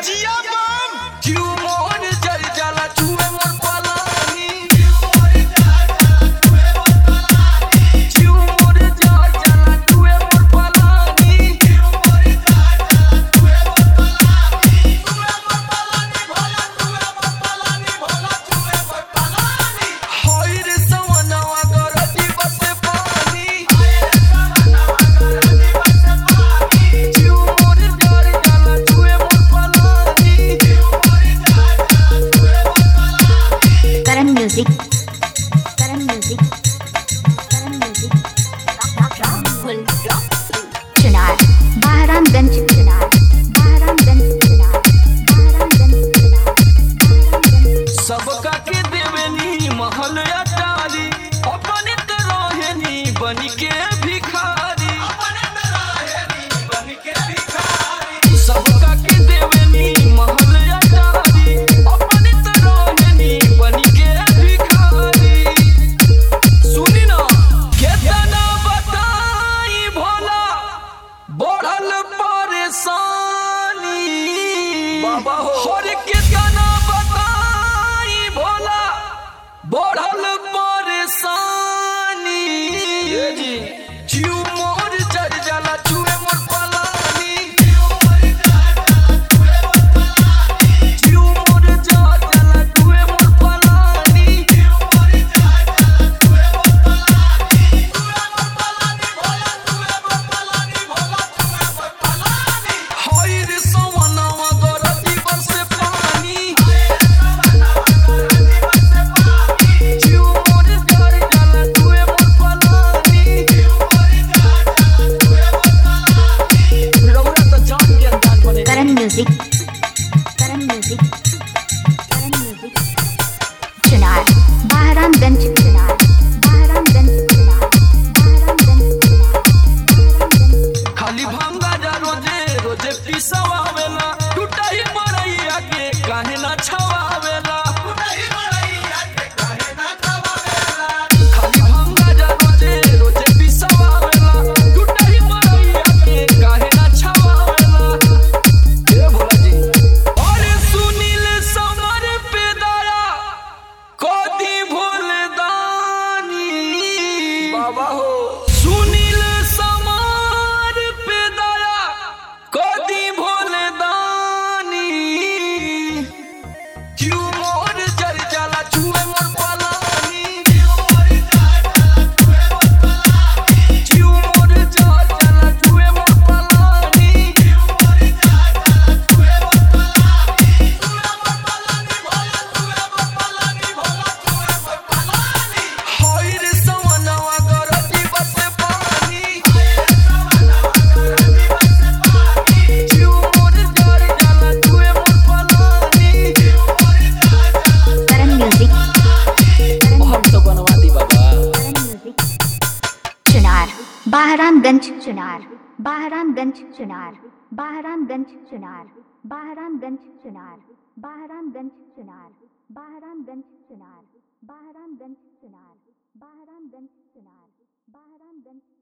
जिया बम क्यों मोर जल जाला छुए मोर पलानी क्यों मोर जल जाला छुए मोर पलानी होई रे सवनवा गरदी बसे पानी क्यों मोर जल जाला छुए मोर पलानी Karan Music, Karan Music, Karan Music, Rahul Chunar, Bahramganj Chunar, Bahramganj Chunar, Bahramganj Chunar, Bahramganj. सबका के देवेनी महल अटारी अपने त रहेनी बनी के भिखारी सबका के देवेनी महल अटारी अपने त रहेनी बनी के भिखारी सुनी ना केतना बताई भोला बढ़ल परेशानी बाबा हो रे केतना बताई भोला बढ़ल परेशानी क्यों मोर जल जाला छुए मोर पलानी क्यों मोर जल जाला छुए मोर पलानी होई रे सवनवा गरदी बसे पानी क्यों मोर जल जाला छुए मोर पलानी रौरा त जान के अंदाज बने Karan Music, Karan Music, Karan Music, Chunar, Bahramganj Chunar, Bahramganj Chunar, Bahramganj Chunar, Bahramganj. खाली भांगा जा रोजे रोजे पिसवावेला टूटाई मरैया के काहे ना छवावेला खाली भांगा जा रोजे रोजे पिसवावेला टूटाई मरैया के काहे ना छवावेला ए भोला जी अरे सुनील समर पे दया कोदी भोले दानी बाबा हो सुनील समर पे दया कोदी भोले दानी क्यों मोर जल जाला छुए मोर पलानी क्यों मोर जल जाला छुए मोर पलानी होई रे सवनवा गरदी बसे पानी क्यों मोर जल जाला छुए मोर पलानी Karan Music, Karan हम तो बनवा दी बाबा Karan Music, Chunar, Bahramganj Chunar, Bahramganj Chunar, Bahramganj Chunar, Bahramganj Chunar, Bahramganj Chunar, Bahramganj Chunar, Bahramganj Chunar, Bahramganj Chunar, Bahramganj